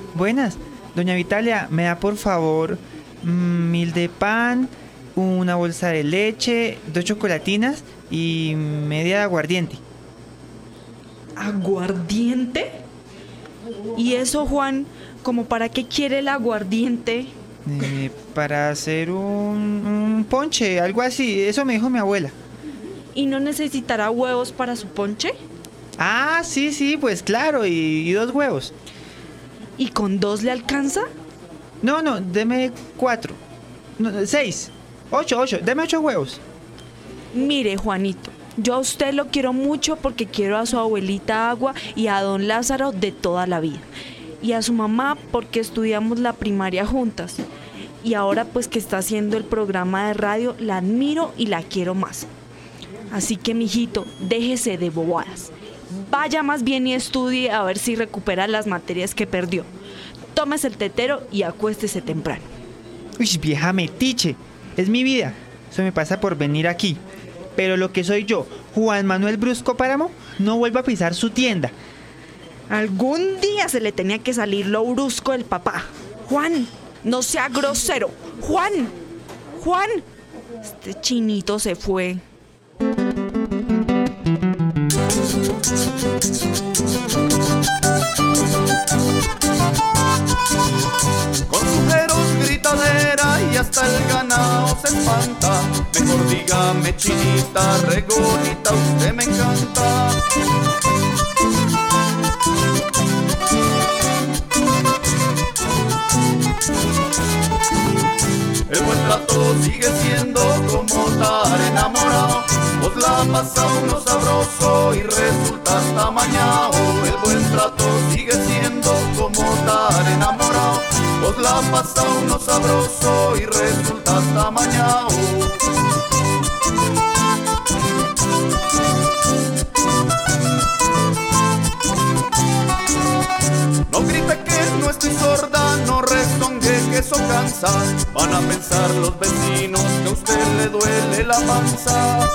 Buenas. Doña Vitalia, ¿me da por favor 1000 de pan, una bolsa de leche, 2 chocolatinas y media de aguardiente? ¿Aguardiente? ¿Y eso, Juan, como para qué quiere el aguardiente? Para hacer un ponche, algo así. Eso me dijo mi abuela. ¿Y no necesitará huevos para su ponche? Ah, sí, pues claro, y 2 huevos. ¿Y con 2 le alcanza? No, deme 4. No, 6. 8, deme 8 huevos. Mire, Juanito, yo a usted lo quiero mucho porque quiero a su abuelita Agua y a don Lázaro de toda la vida. Y a su mamá porque estudiamos la primaria juntas. Y ahora pues que está haciendo el programa de radio, la admiro y la quiero más. Así que, mijito, déjese de bobadas. Vaya más bien y estudie a ver si recupera las materias que perdió. Tómese el tetero y acuéstese temprano. Uy, vieja metiche, es mi vida. Eso me pasa por venir aquí. Pero lo que soy yo, Juan Manuel Brusco Páramo, no vuelvo a pisar su tienda. Algún día se le tenía que salir lo brusco del papá. Juan, no sea grosero. Juan. Este chinito se fue. Con su feroz gritadera y hasta el ganado se espanta. Mejor dígame, chinita, regorita, usted me encanta. El buen trato sigue siendo como estar enamorado. Vos la pasa uno sabroso y resulta hasta mañao. El buen trato sigue siendo como estar enamorado. Vos la pasa uno sabroso y resulta hasta mañao. No grite que no estoy sorda, no rezongue que eso cansa. Van a pensar los vecinos que a usted le duele la panza.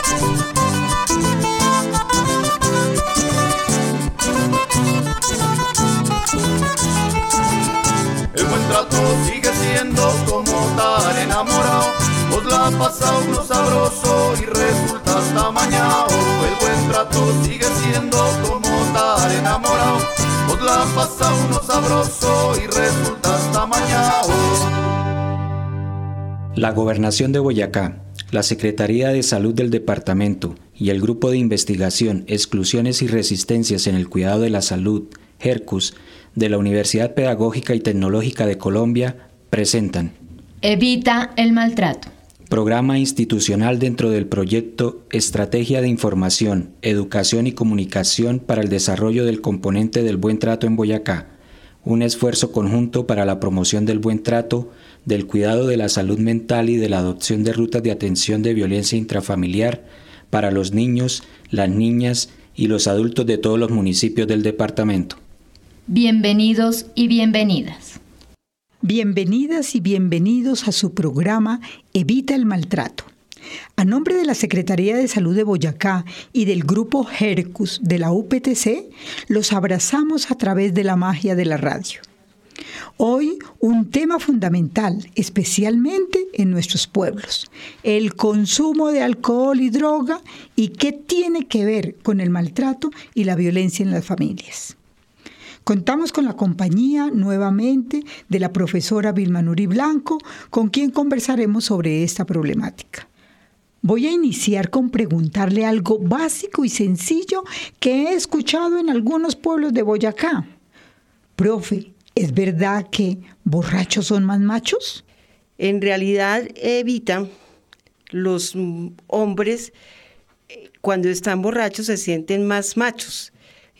El buen trato sigue siendo como estar enamorado. Vos la pasa uno sabroso y resulta hasta mañao. El buen trato sigue siendo como estar enamorado. Vos la pasa uno sabroso y resulta hasta mañao. La Gobernación de Boyacá, la Secretaría de Salud del Departamento y el Grupo de Investigación, Exclusiones y Resistencias en el Cuidado de la Salud, HERCUS, de la Universidad Pedagógica y Tecnológica de Colombia, presentan Evita el maltrato. Programa institucional dentro del proyecto Estrategia de Información, Educación y Comunicación para el Desarrollo del Componente del Buen Trato en Boyacá, un esfuerzo conjunto para la promoción del buen trato, del cuidado de la salud mental y de la adopción de rutas de atención de violencia intrafamiliar para los niños, las niñas y los adultos de todos los municipios del departamento. Bienvenidos y bienvenidas. Bienvenidas y bienvenidos a su programa Evita el Maltrato. A nombre de la Secretaría de Salud de Boyacá y del Grupo HERCUS de la UPTC, los abrazamos a través de la magia de la radio. Hoy, un tema fundamental, especialmente en nuestros pueblos, el consumo de alcohol y droga y qué tiene que ver con el maltrato y la violencia en las familias. Contamos con la compañía nuevamente de la profesora Vilma Nuri Blanco, con quien conversaremos sobre esta problemática. Voy a iniciar con preguntarle algo básico y sencillo que he escuchado en algunos pueblos de Boyacá. Profe, ¿es verdad que borrachos son más machos? En realidad, Evita, los hombres cuando están borrachos se sienten más machos.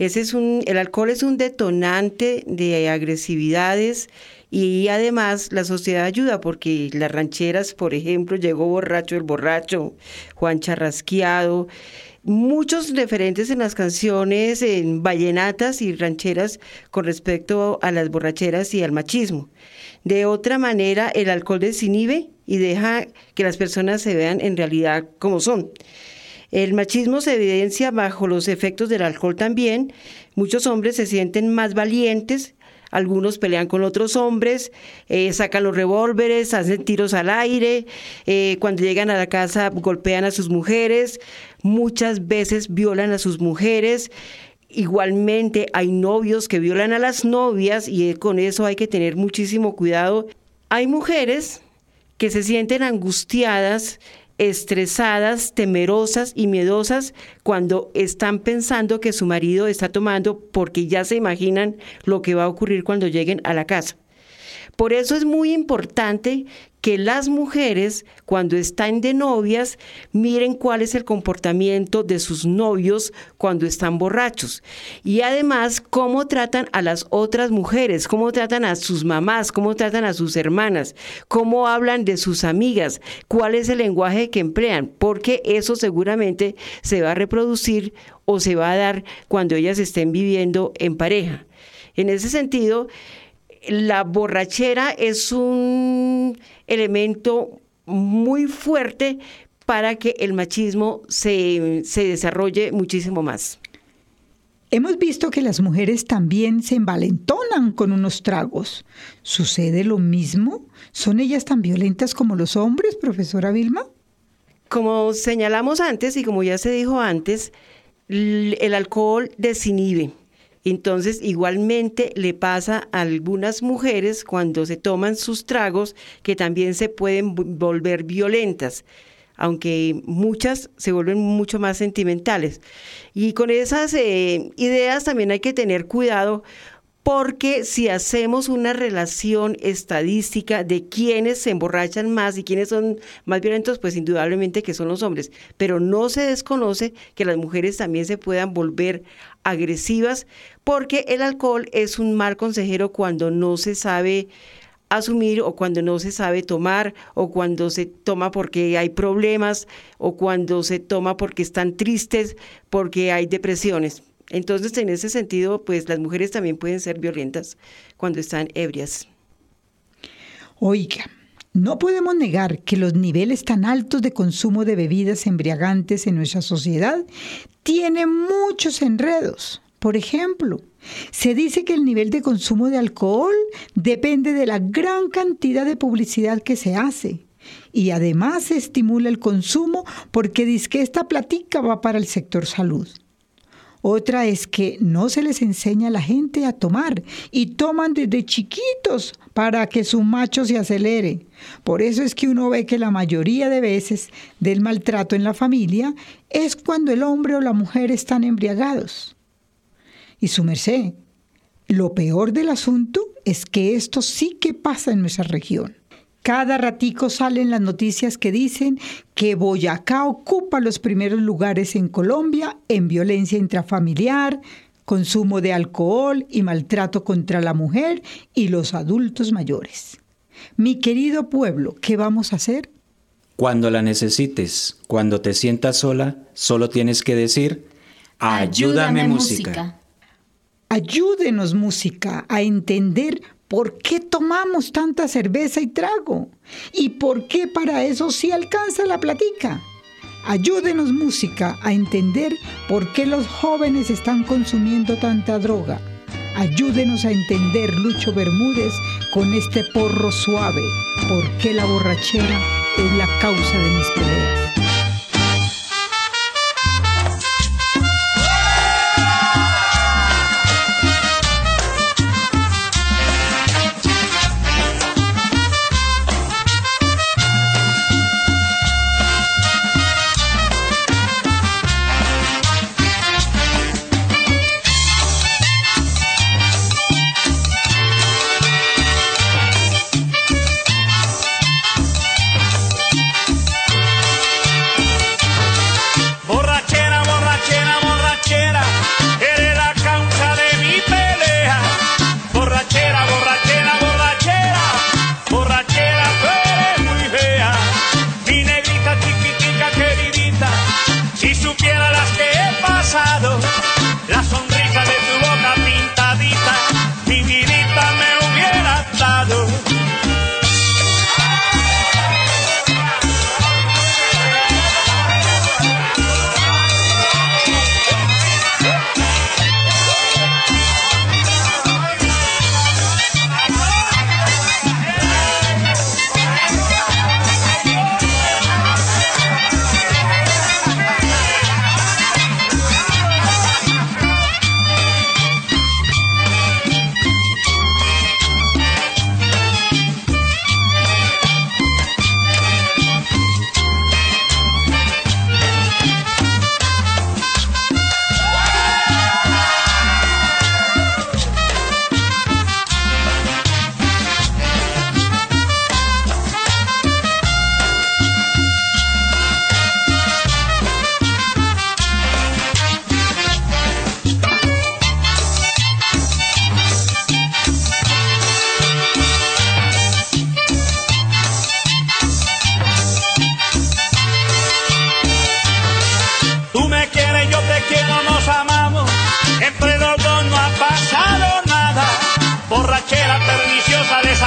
El alcohol es un detonante de agresividades y además la sociedad ayuda porque las rancheras, por ejemplo, llegó borracho el borracho, Juan Charrasqueado, muchos referentes en las canciones, en vallenatas y rancheras con respecto a las borracheras y al machismo. De otra manera, el alcohol desinhibe y deja que las personas se vean en realidad como son. El machismo se evidencia bajo los efectos del alcohol también. Muchos hombres se sienten más valientes algunos pelean con otros hombres, sacan los revólveres, hacen tiros al aire, cuando llegan a la casa golpean a sus mujeres, muchas veces violan a sus mujeres. Igualmente hay novios que violan a las novias y con eso hay que tener muchísimo cuidado. Hay mujeres que se sienten angustiadas, estresadas, temerosas y miedosas cuando están pensando que su marido está tomando, porque ya se imaginan lo que va a ocurrir cuando lleguen a la casa. Por eso es muy importante que las mujeres, cuando están de novias, miren cuál es el comportamiento de sus novios cuando están borrachos. Y además, cómo tratan a las otras mujeres, cómo tratan a sus mamás, cómo tratan a sus hermanas, cómo hablan de sus amigas, cuál es el lenguaje que emplean, porque eso seguramente se va a reproducir o se va a dar cuando ellas estén viviendo en pareja. En ese sentido, la borrachera es un elemento muy fuerte para que el machismo se desarrolle muchísimo más. Hemos visto que las mujeres también se envalentonan con unos tragos. ¿Sucede lo mismo? ¿Son ellas tan violentas como los hombres, profesora Vilma? Como señalamos antes y como ya se dijo antes, el alcohol desinhibe. Entonces, igualmente le pasa a algunas mujeres cuando se toman sus tragos que también se pueden volver violentas, aunque muchas se vuelven mucho más sentimentales. Y con esas ideas también hay que tener cuidado, porque si hacemos una relación estadística de quiénes se emborrachan más y quiénes son más violentos, pues indudablemente que son los hombres. Pero no se desconoce que las mujeres también se puedan volver agresivas, porque el alcohol es un mal consejero cuando no se sabe asumir, o cuando no se sabe tomar, o cuando se toma porque hay problemas, o cuando se toma porque están tristes, porque hay depresiones. Entonces, en ese sentido, pues las mujeres también pueden ser violentas cuando están ebrias. Oiga, no podemos negar que los niveles tan altos de consumo de bebidas embriagantes en nuestra sociedad tienen muchos enredos. Por ejemplo, se dice que el nivel de consumo de alcohol depende de la gran cantidad de publicidad que se hace. Y además se estimula el consumo porque dizque esta platica va para el sector salud. Otra es que no se les enseña a la gente a tomar y toman desde chiquitos para que su macho se acelere. Por eso es que uno ve que la mayoría de veces del maltrato en la familia es cuando el hombre o la mujer están embriagados. Y su merced, lo peor del asunto es que esto sí que pasa en nuestra región. Cada ratico salen las noticias que dicen que Boyacá ocupa los primeros lugares en Colombia en violencia intrafamiliar, consumo de alcohol y maltrato contra la mujer y los adultos mayores. Mi querido pueblo, ¿qué vamos a hacer? Cuando la necesites, cuando te sientas sola, solo tienes que decir: ayúdame, música. Ayúdenos, música, a entender por qué tomamos tanta cerveza y trago y por qué para eso sí alcanza la platica. Ayúdenos, música, a entender por qué los jóvenes están consumiendo tanta droga. Ayúdenos a entender, Lucho Bermúdez, con este porro suave, por qué la borrachera es la causa de mis peleas.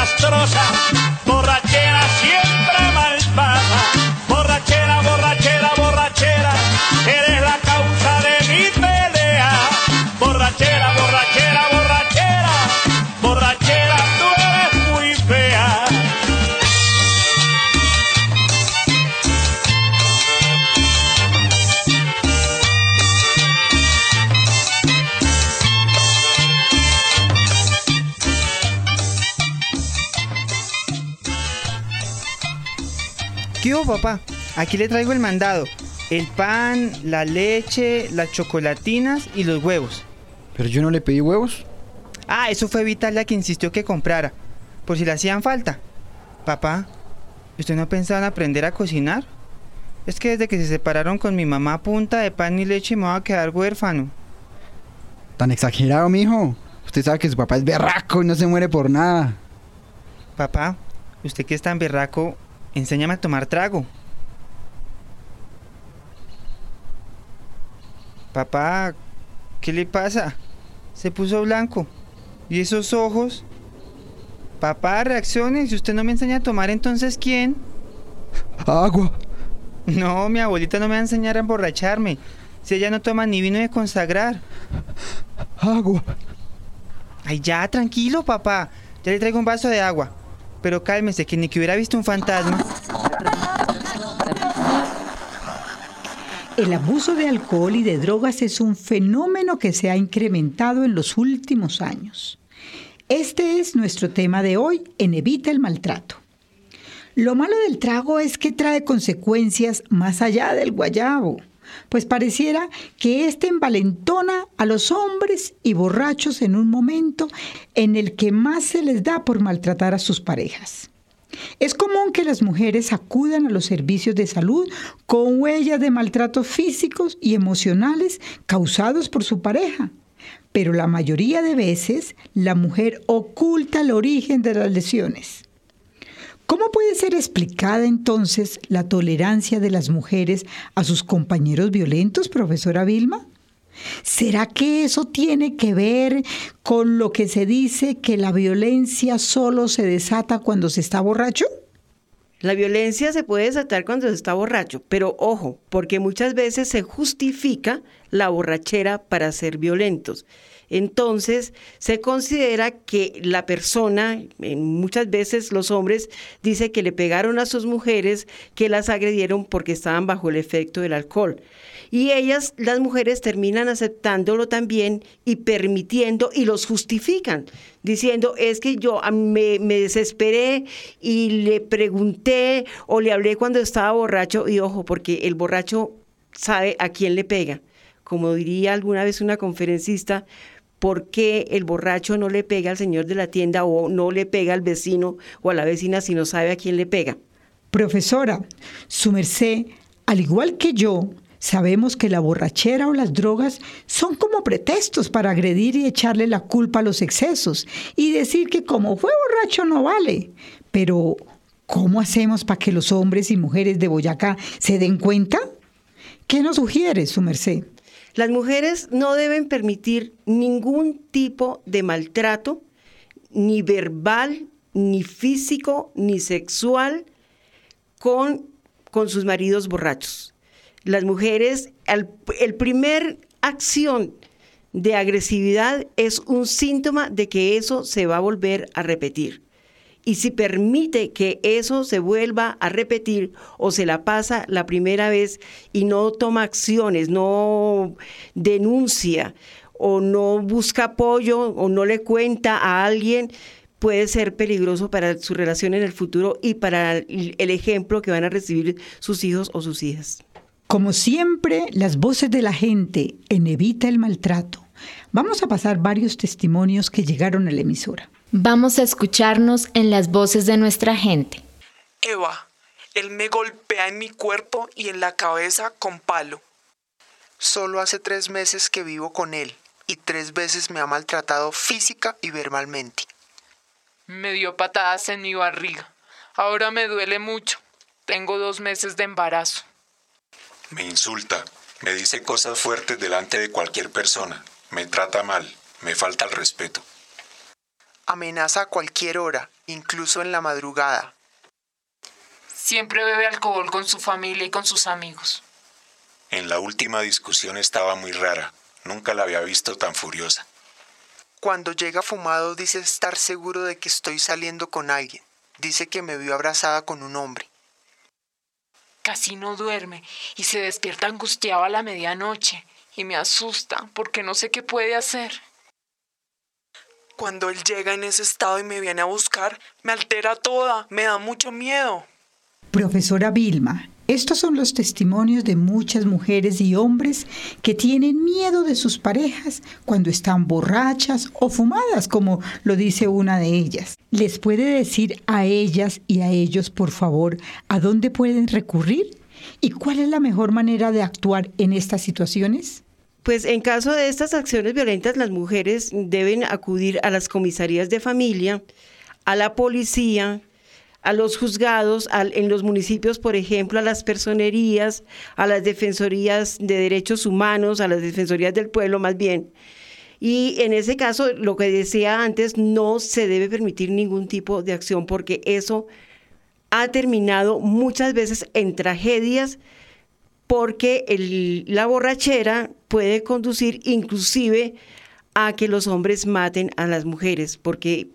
desastrosa, borrachera siempre malvada, borrachera, borrachera, borrachera, eres la causa de mi pelea, borrachera, borrachera, borrachera, borrachera, tú eres muy fea. ¿Qué hubo, papá? Aquí le traigo el mandado. El pan, la leche, las chocolatinas y los huevos. Pero yo no le pedí huevos. Ah, eso fue Vital la que insistió que comprara, por si le hacían falta. Papá, ¿usted no pensaba en aprender a cocinar? Es que desde que se separaron con mi mamá a punta de pan y leche me voy a quedar huérfano. Tan exagerado, mijo. Usted sabe que su papá es berraco y no se muere por nada. Papá, usted que es tan berraco, enséñame a tomar trago. Papá, ¿qué le pasa? Se puso blanco. ¿Y esos ojos? Papá, reaccione. Si usted no me enseña a tomar, entonces ¿quién? Agua. No, mi abuelita no me va a enseñar a emborracharme. Si ella no toma ni vino de consagrar. Agua. Ay, ya, tranquilo, papá. Ya le traigo un vaso de agua. Pero cálmese, que ni que hubiera visto un fantasma. El abuso de alcohol y de drogas es un fenómeno que se ha incrementado en los últimos años. Este es nuestro tema de hoy en Evita el Maltrato. Lo malo del trago es que trae consecuencias más allá del guayabo, pues pareciera que este envalentona a los hombres y borrachos en un momento en el que más se les da por maltratar a sus parejas. Es común que las mujeres acudan a los servicios de salud con huellas de maltratos físicos y emocionales causados por su pareja, pero la mayoría de veces la mujer oculta el origen de las lesiones. ¿Cómo puede ser explicada entonces la tolerancia de las mujeres a sus compañeros violentos, profesora Vilma? ¿Será que eso tiene que ver con lo que se dice que la violencia solo se desata cuando se está borracho? La violencia se puede desatar cuando se está borracho, pero ojo, porque muchas veces se justifica la borrachera para ser violentos. Entonces, se considera que la persona, muchas veces los hombres, dice que le pegaron a sus mujeres, que las agredieron porque estaban bajo el efecto del alcohol. Y ellas, las mujeres, terminan aceptándolo también y permitiendo y los justifican, diciendo, es que yo me desesperé y le pregunté o le hablé cuando estaba borracho. Y ojo, porque el borracho sabe a quién le pega. Como diría alguna vez una conferencista, ¿por qué el borracho no le pega al señor de la tienda o no le pega al vecino o a la vecina si no sabe a quién le pega? Profesora, su merced, al igual que yo, sabemos que la borrachera o las drogas son como pretextos para agredir y echarle la culpa a los excesos y decir que como fue borracho no vale. Pero, ¿cómo hacemos para que los hombres y mujeres de Boyacá se den cuenta? ¿Qué nos sugiere, su merced? Las mujeres no deben permitir ningún tipo de maltrato, ni verbal, ni físico, ni sexual, con sus maridos borrachos. Las mujeres, el primer acción de agresividad es un síntoma de que eso se va a volver a repetir. Y si permite que eso se vuelva a repetir o se la pasa la primera vez y no toma acciones, no denuncia o no busca apoyo o no le cuenta a alguien, puede ser peligroso para su relación en el futuro y para el ejemplo que van a recibir sus hijos o sus hijas. Como siempre, las voces de la gente en Evita el Maltrato. Vamos a pasar varios testimonios que llegaron a la emisora. Vamos a escucharnos en las voces de nuestra gente. Eva, él me golpea en mi cuerpo y en la cabeza con palo. Solo hace 3 meses que vivo con él y 3 veces me ha maltratado física y verbalmente. Me dio patadas en mi barriga. Ahora me duele mucho. Tengo 2 meses de embarazo. Me insulta, me dice cosas fuertes delante de cualquier persona, me trata mal, me falta el respeto. Amenaza a cualquier hora, incluso en la madrugada. Siempre bebe alcohol con su familia y con sus amigos. En la última discusión estaba muy rara. Nunca la había visto tan furiosa. Cuando llega fumado dice estar seguro de que estoy saliendo con alguien. Dice que me vio abrazada con un hombre. Casi no duerme y se despierta angustiado a la medianoche. Y me asusta porque no sé qué puede hacer. Cuando él llega en ese estado y me viene a buscar, me altera toda, me da mucho miedo. Profesora Vilma, estos son los testimonios de muchas mujeres y hombres que tienen miedo de sus parejas cuando están borrachas o fumadas, como lo dice una de ellas. ¿Les puede decir a ellas y a ellos, por favor, a dónde pueden recurrir? ¿Y cuál es la mejor manera de actuar en estas situaciones? Pues en caso de estas acciones violentas, las mujeres deben acudir a las comisarías de familia, a la policía, a los juzgados, en los municipios, por ejemplo, a las personerías, a las defensorías de derechos humanos, a las defensorías del pueblo más bien. Y en ese caso, lo que decía antes, no se debe permitir ningún tipo de acción porque eso ha terminado muchas veces en tragedias porque la borrachera puede conducir inclusive a que los hombres maten a las mujeres, porque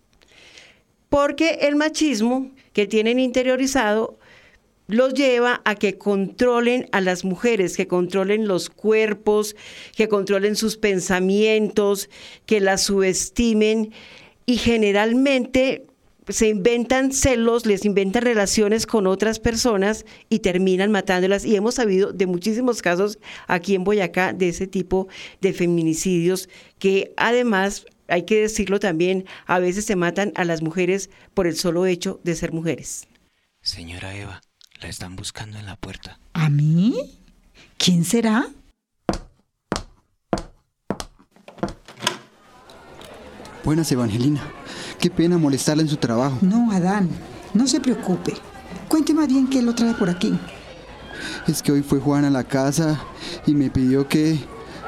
el machismo que tienen interiorizado los lleva a que controlen a las mujeres, que controlen los cuerpos, que controlen sus pensamientos, que las subestimen y generalmente se inventan celos, les inventan relaciones con otras personas y terminan matándolas. Y hemos sabido de muchísimos casos aquí en Boyacá de ese tipo de feminicidios que además, hay que decirlo también, a veces se matan a las mujeres por el solo hecho de ser mujeres. Señora Eva, la están buscando en la puerta. ¿A mí? ¿Quién será? Buenas, Evangelina. Qué pena molestarla en su trabajo. No, Adán, no se preocupe. Cuente más bien qué lo trae por aquí. Es que hoy fue Juan a la casa y me pidió que...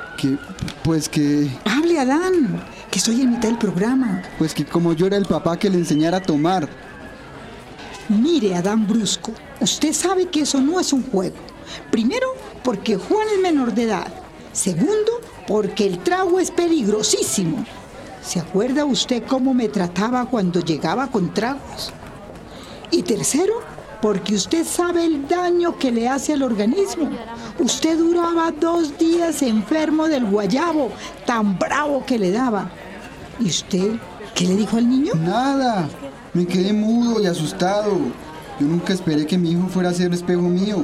Hable, Adán, que estoy en mitad del programa. Pues que como yo era el papá que le enseñara a tomar. Mire, Adán Brusco, usted sabe que eso no es un juego. Primero, porque Juan es menor de edad. Segundo, porque el trago es peligrosísimo. ¿Se acuerda usted cómo me trataba cuando llegaba con tragos? Y tercero, porque usted sabe el daño que le hace al organismo. Usted duraba 2 días enfermo del guayabo, tan bravo que le daba. ¿Y usted qué le dijo al niño? Nada, me quedé mudo y asustado. Yo nunca esperé que mi hijo fuera a ser espejo mío.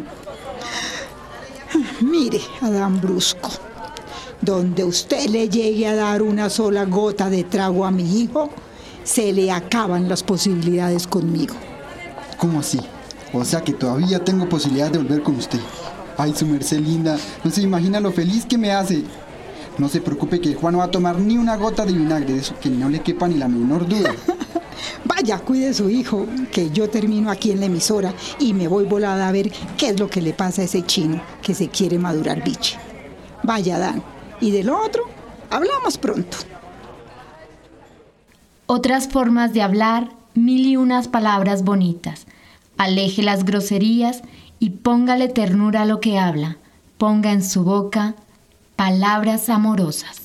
Mire, Adán Brusco, donde usted le llegue a dar una sola gota de trago a mi hijo, se le acaban las posibilidades conmigo. ¿Cómo así? O sea que todavía tengo posibilidad de volver con usted. Ay, su merced linda, no se imagina lo feliz que me hace. No se preocupe que Juan no va a tomar ni una gota de vinagre, de eso que no le quepa ni la menor duda. Vaya, cuide a su hijo, que yo termino aquí en la emisora y me voy volada a ver qué es lo que le pasa a ese chino que se quiere madurar biche. Vaya, Dan, y de lo otro, hablamos pronto. Otras formas de hablar, 1001 palabras bonitas. Aleje las groserías y póngale ternura a lo que habla. Ponga en su boca palabras amorosas.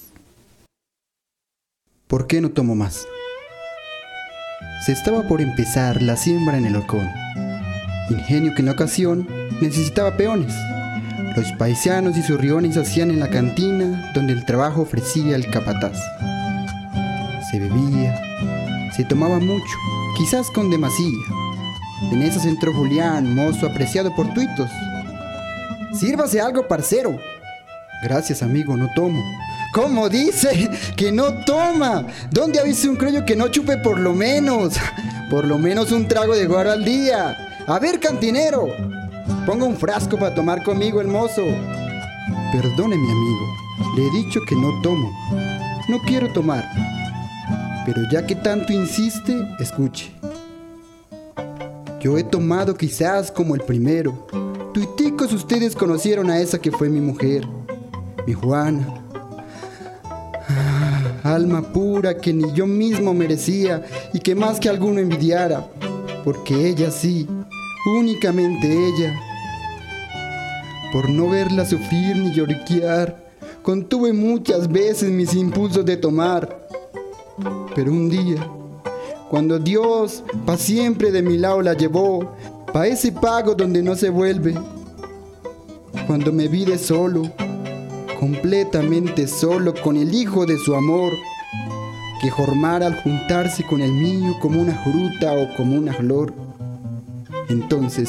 ¿Por qué no tomo más? Se estaba por empezar la siembra en el horcón. Ingenio que en la ocasión necesitaba peones. Los paisanos y sus riones hacían en la cantina donde el trabajo ofrecía el capataz. Se bebía, se tomaba mucho, quizás con demasía. En esas entró Julián, mozo apreciado por tuitos. Sírvase algo, parcero. Gracias, amigo, no tomo. ¿Cómo dice? ¡Que no toma! ¿Dónde ha visto un criollo que no chupe por lo menos? Por lo menos un trago de guaro al día. A ver, cantinero, ponga un frasco para tomar conmigo el mozo. Perdone, mi amigo, le he dicho que no tomo. No quiero tomar. Pero ya que tanto insiste, escuche. Yo he tomado quizás como el primero. Tuiticos ustedes conocieron a esa que fue mi mujer, mi Juana. alma pura que ni yo mismo merecía y que más que alguno envidiara, porque ella sí, únicamente ella. Por no verla sufrir ni lloriquear, contuve muchas veces mis impulsos de tomar. Pero un día, cuando Dios pa' siempre de mi lado la llevó, pa' ese pago donde no se vuelve, cuando me vi de solo, completamente solo con el hijo de su amor, que jormara al juntarse con el mío como una fruta o como una flor, entonces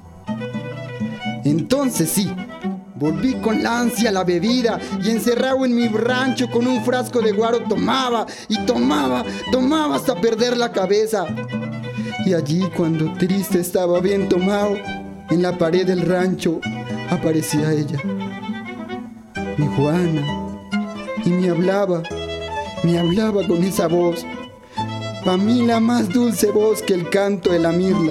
sí, volví con la ansia a la bebida y encerrado en mi rancho con un frasco de guaro tomaba y tomaba hasta perder la cabeza. Y allí, cuando triste estaba bien tomado, en la pared del rancho aparecía ella, mi Juana, y me hablaba con esa voz, pa' mí la más dulce voz que el canto de la mirla.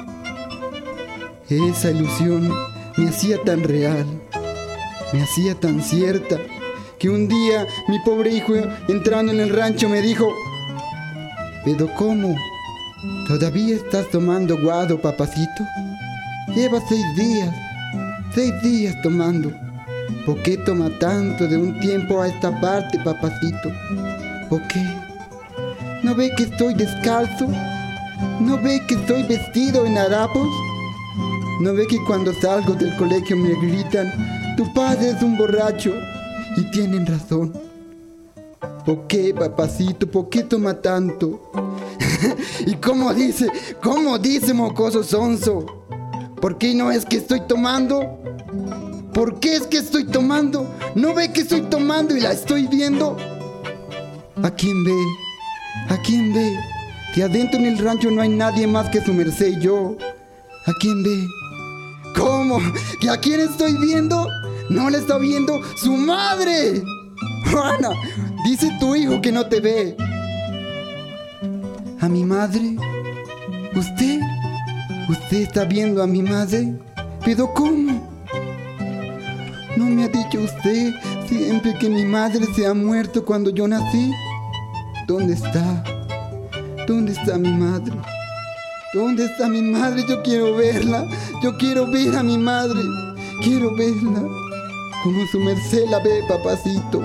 Esa ilusión me hacía tan real, me hacía tan cierta, que un día mi pobre hijo, entrando en el rancho, me dijo: ¿pero cómo? ¿Todavía estás tomando guado, papacito? Lleva 6 días tomando. ¿Por qué toma tanto de un tiempo a esta parte, papacito? ¿Por qué? ¿No ve que estoy descalzo? ¿No ve que estoy vestido en harapos? ¿No ve que cuando salgo del colegio me gritan: tu padre es un borracho? Y tienen razón. ¿Por qué, papacito? ¿Por qué toma tanto? ¿Y cómo dice, mocoso sonso? ¿Por qué no es que estoy tomando? ¿Por qué es que estoy tomando? ¿No ve que estoy tomando y la estoy viendo? ¿A quién ve? ¿A quién ve? Que adentro en el rancho no hay nadie más que su merced y yo. ¿A quién ve? ¿Cómo? ¿Que a quién estoy viendo? ¿No le está viendo su madre? Juana, dice tu hijo que no te ve. ¿A mi madre? ¿Usted está viendo a mi madre? ¿Pero cómo? ¿No me ha dicho usted siempre que mi madre se ha muerto cuando yo nací? ¿Dónde está? ¿Dónde está mi madre? ¿Dónde está mi madre? Yo quiero verla. Yo quiero ver a mi madre. Quiero verla como su merced la ve, papacito.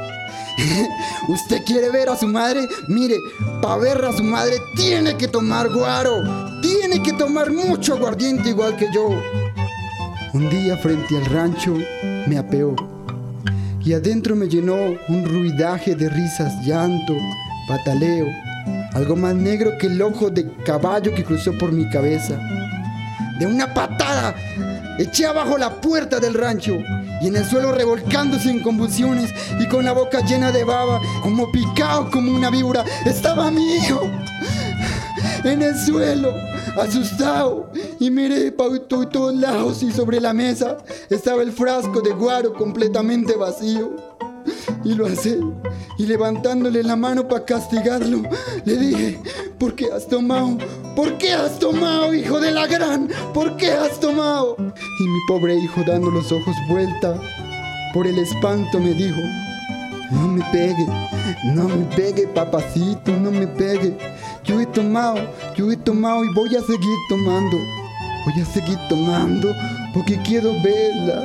¿Usted quiere ver a su madre? Mire, para ver a su madre tiene que tomar guaro. Tiene que tomar mucho aguardiente igual que yo. Un día frente al rancho me apeó y adentro me llenó un ruidaje de risas, llanto, pataleo, algo más negro que el ojo de caballo que cruzó por mi cabeza. De una patada eché abajo la puerta del rancho y en el suelo, revolcándose en convulsiones y con la boca llena de baba, como picado como una víbora, estaba mi hijo en el suelo, asustado, y miré para todos lados y sobre la mesa estaba el frasco de guaro completamente vacío. Y lo alcé y levantándole la mano para castigarlo, le dije: ¿por qué has tomado? ¿Por qué has tomado, hijo de la gran? ¿Por qué has tomado? Y mi pobre hijo, dando los ojos vuelta por el espanto, me dijo: no me pegue, papacito, no me pegue. Yo he tomado y voy a seguir tomando. Voy a seguir tomando porque quiero verla.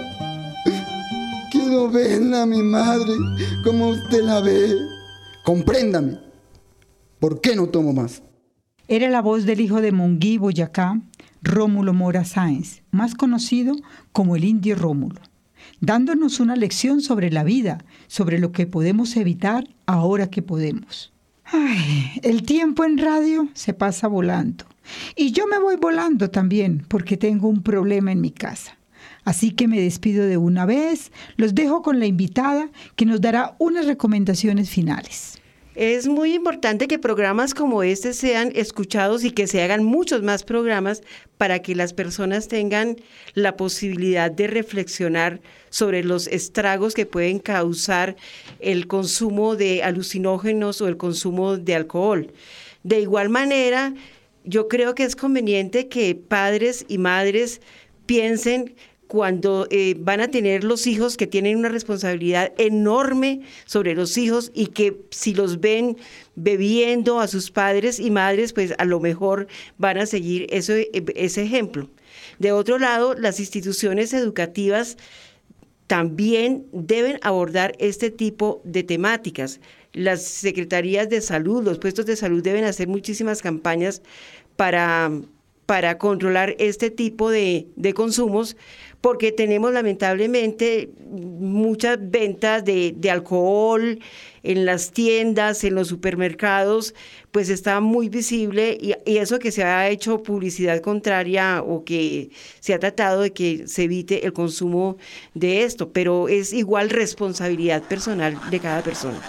Quiero verla, mi madre, como usted la ve. Compréndame. ¿Por qué no tomo más? Era la voz del hijo de Monguí, Boyacá, Rómulo Mora Sáenz, más conocido como el Indio Rómulo, dándonos una lección sobre la vida, sobre lo que podemos evitar ahora que podemos. Ay, el tiempo en radio se pasa volando. Y yo me voy volando también porque tengo un problema en mi casa. Así que me despido de una vez, los dejo con la invitada que nos dará unas recomendaciones finales. Es muy importante que programas como este sean escuchados y que se hagan muchos más programas para que las personas tengan la posibilidad de reflexionar sobre los estragos que pueden causar el consumo de alucinógenos o el consumo de alcohol. De igual manera, yo creo que es conveniente que padres y madres piensen cuando van a tener los hijos, que tienen una responsabilidad enorme sobre los hijos y que si los ven bebiendo a sus padres y madres, pues a lo mejor van a seguir ese ejemplo. De otro lado, las instituciones educativas también deben abordar este tipo de temáticas. Las secretarías de salud, los puestos de salud deben hacer muchísimas campañas para controlar este tipo de consumos, porque tenemos lamentablemente muchas ventas de alcohol en las tiendas, en los supermercados, pues está muy visible y eso que se ha hecho publicidad contraria o que se ha tratado de que se evite el consumo de esto, pero es igual responsabilidad personal de cada persona.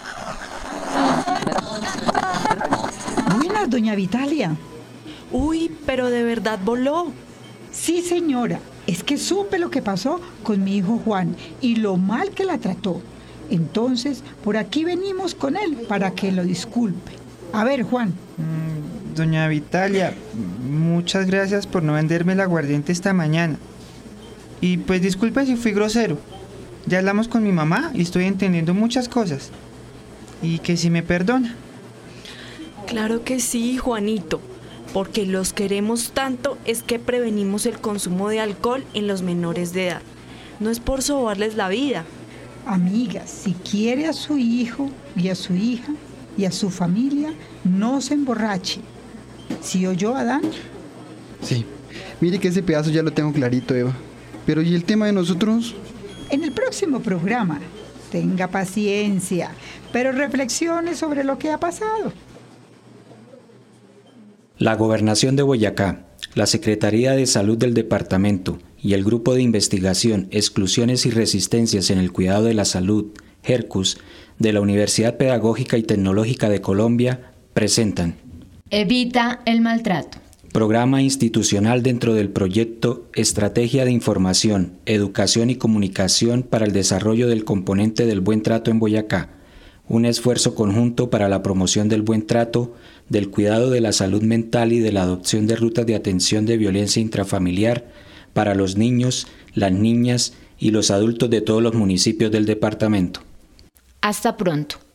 Buenas, doña Vitalia. Uy, pero de verdad voló. Sí, señora, es que supe lo que pasó con mi hijo Juan y lo mal que la trató. Entonces, por aquí venimos con él para que lo disculpe. A ver, Juan. Doña Vitalia, muchas gracias por no venderme el aguardiente esta mañana. Y pues disculpe si fui grosero. Ya hablamos con mi mamá y estoy entendiendo muchas cosas. Y que si me perdona. Claro que sí, Juanito. Porque los queremos tanto es que prevenimos el consumo de alcohol en los menores de edad. No es por sobarles la vida. Amiga, si quiere a su hijo y a su hija y a su familia, no se emborrache. ¿Sí oyó, Adán? Sí, mire que ese pedazo ya lo tengo clarito, Eva. Pero ¿y el tema de nosotros? En el próximo programa. Tenga paciencia, pero reflexione sobre lo que ha pasado. La Gobernación de Boyacá, la Secretaría de Salud del Departamento y el Grupo de Investigación, Exclusiones y Resistencias en el Cuidado de la Salud, HERCUS, de la Universidad Pedagógica y Tecnológica de Colombia, presentan Evita el maltrato. Programa institucional dentro del proyecto Estrategia de Información, Educación y Comunicación para el Desarrollo del Componente del Buen Trato en Boyacá. Un esfuerzo conjunto para la promoción del buen trato, del cuidado de la salud mental y de la adopción de rutas de atención de violencia intrafamiliar para los niños, las niñas y los adultos de todos los municipios del departamento. Hasta pronto.